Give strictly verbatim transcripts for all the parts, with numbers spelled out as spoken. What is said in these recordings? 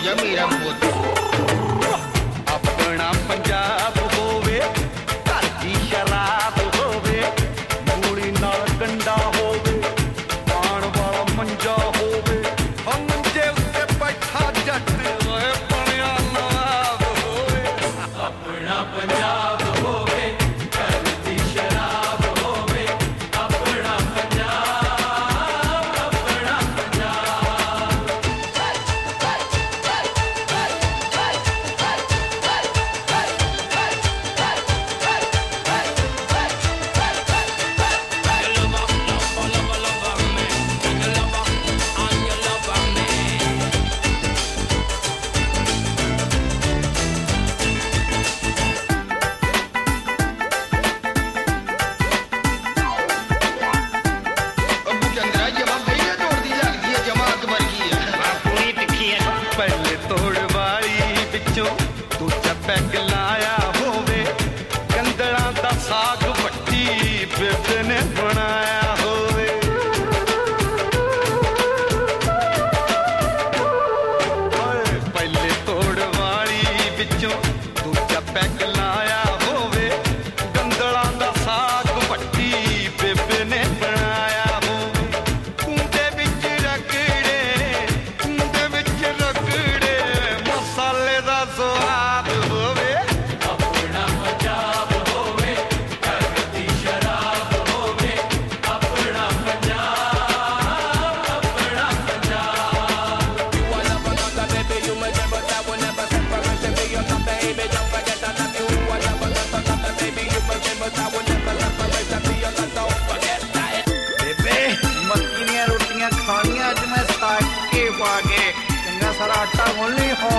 ਜਾ ਮੇਰਾ ਪੁੱਤ। ਆਪਣਾ ਪੰਜਾਬ ਹੋਵੇ, ਘਰ ਦੀ ਸ਼ਰਾਬ ਹੋਵੇ, ਮੂਲੀ ਨਾਲ ਗੰਡਾ ਹੋਵੇ, ਪਾਣ ਵਾਲਾ ਮੰਜਾ ਹੋਵੇ, ਉਹ ਮੰਜੇ ਉੱਤੇ ਬੈਠਾ ਜੱਟ ਓਏ ਬਣਿਆ ਨਵਾਬ ਹੋਵੇ। ਆਪਣਾ ਪੰਜਾਬ ਹੋਵੇ, ਘਰ ਦੀ ਸ਼ਰਾਬ ਹੋਵੇ, ਆਪਣਾ ਪੰਜਾਬ, ਆਪਣਾ ਪੰਜਾਬ। ਅੱਬੂ ਚੰਦਰਾ ਜਮਾ ਬਈਆ ਤੋੜਦੀ ਲੱਗਦੀ ਹੈ, ਜਮਾ ਅੱਗ ਵਰਗੀ ਹੈ। ਪੂਰੀ ਤਿੱਖੀ ਹੈ। ਪਹਿਲੇ ਤੋੜ ਵਾਲੀ ਵਿੱਚੋਂ ਦੂਜਾ ਪੈਗ ਲਾਇਆ ਹੋਵੇ, ਕੰਦਲਾਂ ਦਾ ਸਾਗ ਪੱਟੀ ਬੇਬੇ ਨੇ ਬਣਾਇਆ ਹੋਵੇ। ਓਏ ਪਹਿਲੇ ਤੋੜ ਵਾਲੀ ਵਿੱਚੋਂ ਦੂਜਾ ਪੈਗ ਲਾਇਆ ਹੋਵੇ, ਕੰਦਲਾਂ ਦਾ ਸਾਗ ਪੱਟੀ ਬੇਬੇ ਨੇ ਬਣਾਇਆ ਹੋਵੇ। ਕੁੰਡੇ ਵਿੱਚ ਰਗੜੇ, ਕੁੰਡੇ ਵਿੱਚ ਰਗੜੇ, ਮਸਾਲੇ ਦਾ ਸਵਾਦ ਹੋਵੇ। ਆਪਣਾ ਪੰਜਾਬ ਹੋਵੇ, ਘਰ ਦੀ ਸ਼ਰਾਬ ਹੋਵੇ, ਆਪਣਾ ਪੰਜਾਬ, ਆਪਣਾ Punjab. You are never gonna baby, you my gem, but I will never separate to be your love, baby. Don't forget I love you. You are never gonna baby, you my gem, but I will never separate to be your love. Don't forget that. ਬੇਬੇ ਮੱਕੀ ਦੀਆਂ ਰੋਟੀਆਂ ਖਾਣੀਆਂ ਅੱਜ ਮੈਂ ਸਾਗ ਕੇ ਪਾ ਕੇ, ਚੰਗਾ ਸਾਰਾ ਆਟਾ ਗੁੰਨ ਲਈ ਹੋ।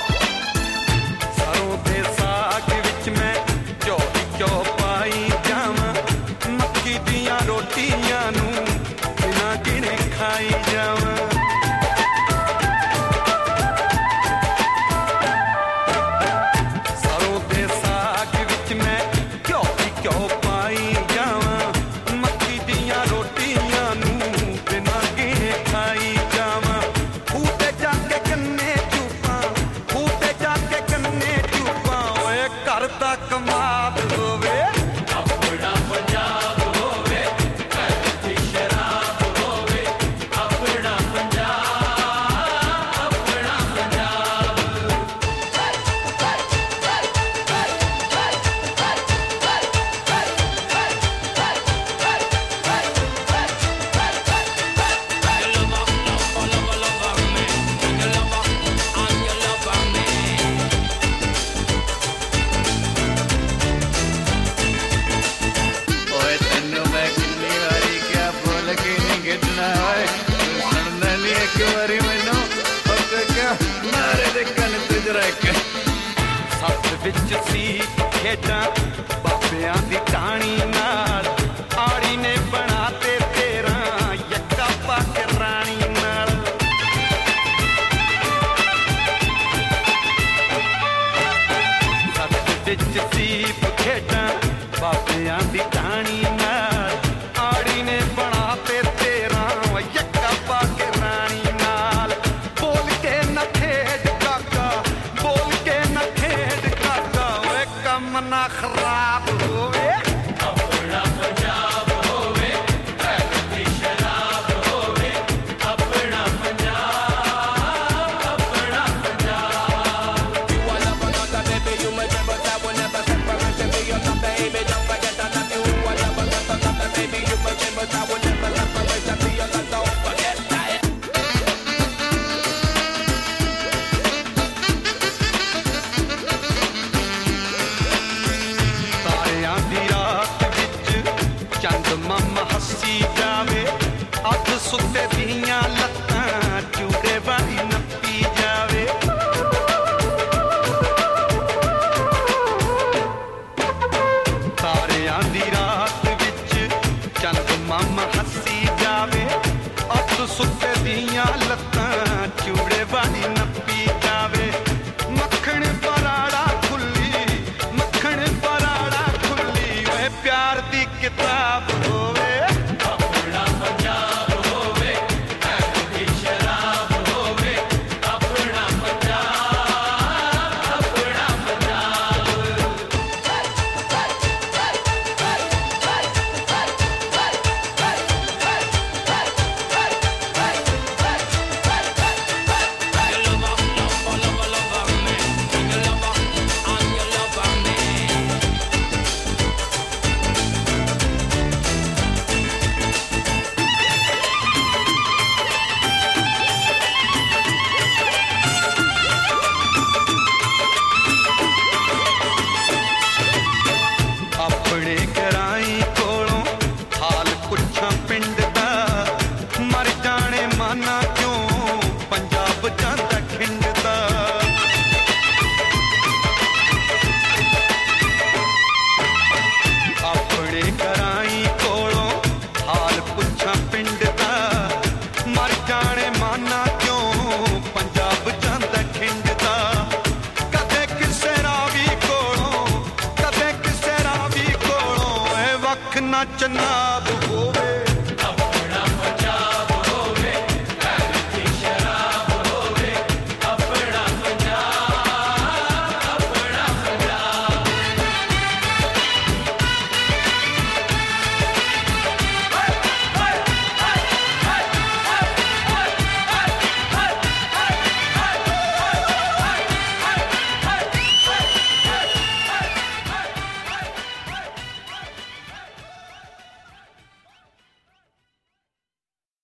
ਸਰੋਂ ਦੇ ਸਾਗ ਵਿੱਚ ਮੈਂ ਘਿਓ ਦੀ ਘਿਓ ਪਾਈ ਜਾਵਾਂ, ਮੱਕੀ ਦੀਆਂ ਰੋਟੀਆਂ ਨੂੰ ਬਿਨਾਂ ਗਿਣੇ ਖਾਈ ਜਾਵਾਂ। ਸਰੋਂ ਦੇ ਸਾਗ ਵਿੱਚ ਮੈਂ ਘਿਓ ਦੀ ਘਿਓ ਪਾਈ ਜਾਵਾਂ, ਮੱਕੀ ਦੀਆਂ ਰੋਟੀਆਂ ਨੂੰ ਬਿਨਾਂ ਗਿਣੇ ਖਾਈ ਜਾਵਾਂ। ਖੂਹ ਤੇ ਜਾ ਕੇ ਕੰਨੇ ਚੂਪਾਂ, ਖੂਹ ਤੇ ਜਾ ਕੇ ਕੰਨੇ ਚੂਪਾਂ, ਓਏ ਘਰ ਦਾ ਕਮਾਦ ਹੋਵੇ। ਆਪਣਾ ਪੰਜਾਬ ਹੋਵੇ, ਘਰ ਦੀ ਸ਼ਰਾਬ ਹੋਵੇ, ਆਪਣਾ ਪੰਜਾਬ, ਆਪਣਾ ਪੰਜਾਬ। ਓਏ ਤੈਨੂੰ ਮੈਂ ਕਿੰਨੀ ਵਾਰੀ ਕਿਹਾ ਭੁੱਲ ਕੇ ਨਹੀਂ ਖੇਡਣਾ ਓਏ, ਤੂੰ ਸੁਣਦਾ ਨਹੀਂ ਇੱਕ ਵਾਰੀ ਮੈਨੂੰ। ਓਕੇ ਕਿਆ ਮਾਰੇ ਦੇ ਕੰਨ ਤੇ ਜਰਾ ਇੱਕ। ਸੱਤ ਵਿੱਚ ਸੀ ਖੇਡਾਂ ਬਾਬਿਆਂ ਦੀ ਟਾਣੀ ਨਾਲ, ਆੜੀ ਨੇ ਬਣਾ ਤੇ ਤੇਰਾਂ ਯੱਕਾ ਪਾ ਕੇ ਰਾਣੀ ਨਾਲ। ਸੱਤ ਵਿੱਚ ਸੀ ਖੇਡਾਂ ਬਾਬਿਆਂ ਦੀ ਟਾਣੀ ਨਾਲ, ਆੜੀ ਨੇ ਬਣਾ ਤੇ ਤੇਰਾਂ ਯੱਕਾ ਪਾ ਕੇ ਰਾਣੀ ਨਾਲ। ਬੋਲ ਕੇ ਨਾ ਖੇਡ ਕਾਕਾ, ਬੋਲ ਕੇ ਨਾ ਖੇਡ ਕਾਕਾ, ਓਏ ਕੰਮ ਨਾ ਖਰਾਬ ਹੋਵੇ। ਆਪਣਾ ਪੰਜਾਬ ਹੋਵੇ, ਘਰ ਦੀ ਸ਼ਰਾਬ ਹੋਵੇ, ਆਪਣਾ ਪੰਜਾਬ, ਆਪਣਾ Punjab. You are never gonna baby, you my gem, but I will never separate to be your love, baby. Don't forget I love you. You are never gonna baby, you my gem, but I will never separate to be your love. Don't forget that. ਤਾਰਿਆਂ ਚੰਨਾ